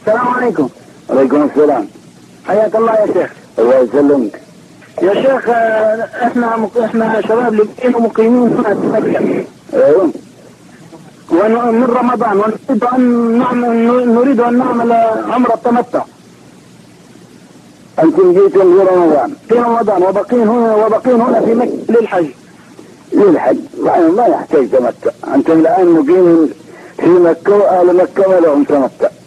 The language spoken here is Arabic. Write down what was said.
السلام عليكم. عليكم السلام. حياك الله يا شيخ. الله يسلمك. يا شيخ احنا شباب لبنان ومقيمين هنا في مكة. ايوه. ومن رمضان نريد ان نعمل عمرة تمتع. انتم جيتم في رمضان؟ في رمضان وبقين هنا في مكة للحج. للحج ما يحتاج تمتع. انتم الان مقيمين في مكة واهل مكة ما لهم تمتع.